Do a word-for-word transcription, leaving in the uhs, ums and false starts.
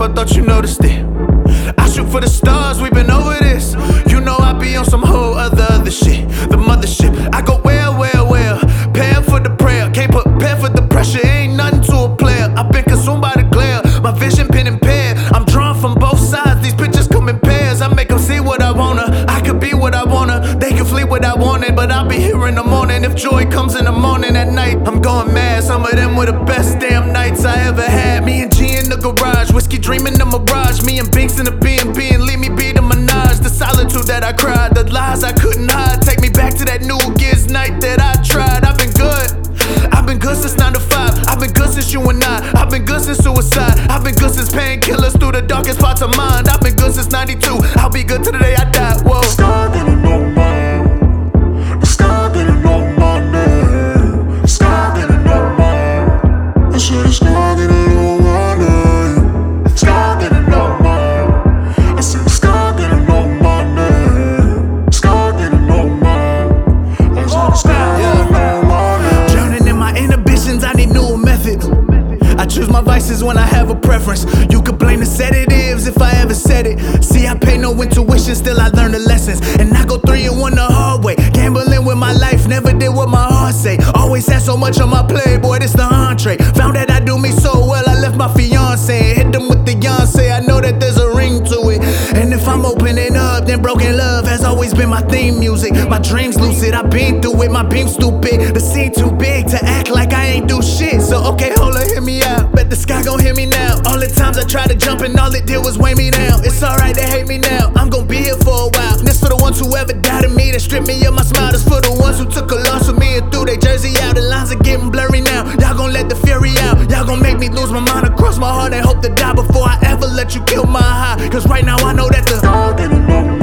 I thought you noticed it. I shoot for the stars, we've been over this. You know I be on some whole other other shit. The mothership, I go well, well, well. Paying for the prayer, can't prepare for the pressure. Ain't nothing to a player. I've been consumed by the glare. My vision been impaired. I'm drawn from both sides. These pictures come in pairs. I make them see what I wanna. I could be what I wanna. They can flee what I wanted, but I'll be here in the morning. If joy comes in the morning, at night I'm going mad. Some of them were the best damn nights I ever had. Me and G in the garage, whiskey dreaming the mirage. Me and Binks in the B and B, and leave me be the Minaj. The solitude that I cried, the lies I couldn't hide. Take me back to that New Year's night that I tried. I've been good, I've been good since nine to five. I've been good since you and I. I've been good since suicide. I've been good since painkillers through the darkest parts of mind. I've been good since ninety-two. I'll be good till the day I die. Whoa. The sky didn't know my name. The sky didn't know my name. The sky didn't know my name. I said the sky didn't know my name. The sky didn't know my name. I said the sky didn't know my name. The sky didn't know my name. I said the sky didn't know my name. Drowning in my inhibitions, I need new methods. I choose my vices when I have a preference. You could blame the sedatives if I ever said it. See, I pay no intuition, still I learn the lessons. And I go three and one the hard way. Gambling with my life, never did what my heart say. Always had so much on my plate, boy, this the entree. Found that I do me so well, I left my fiance and hit them with the Beyonce. I know that there's a ring to it. And if I'm opening up, then broken love has always been my theme music. My dreams lucid, I've been through it, my beam stupid. The scene too big to act like I ain't do shit. So okay, hold up, hear me out. Bet the sky gon' hear me now. All the times I tried to jump and all it did was weigh me down. It's alright, they hate me now. I'm gon' be here for a while. This for the ones who ever doubted me, that stripped me of my smile. This for the ones who took a loss with me and threw their jersey out. The lines are getting blurry now. Y'all gon' let the fury out. Y'all gon' make me lose my mind across my heart and hope to die before I ever let you kill my high. Cause right now I know that the sky didn't know my name.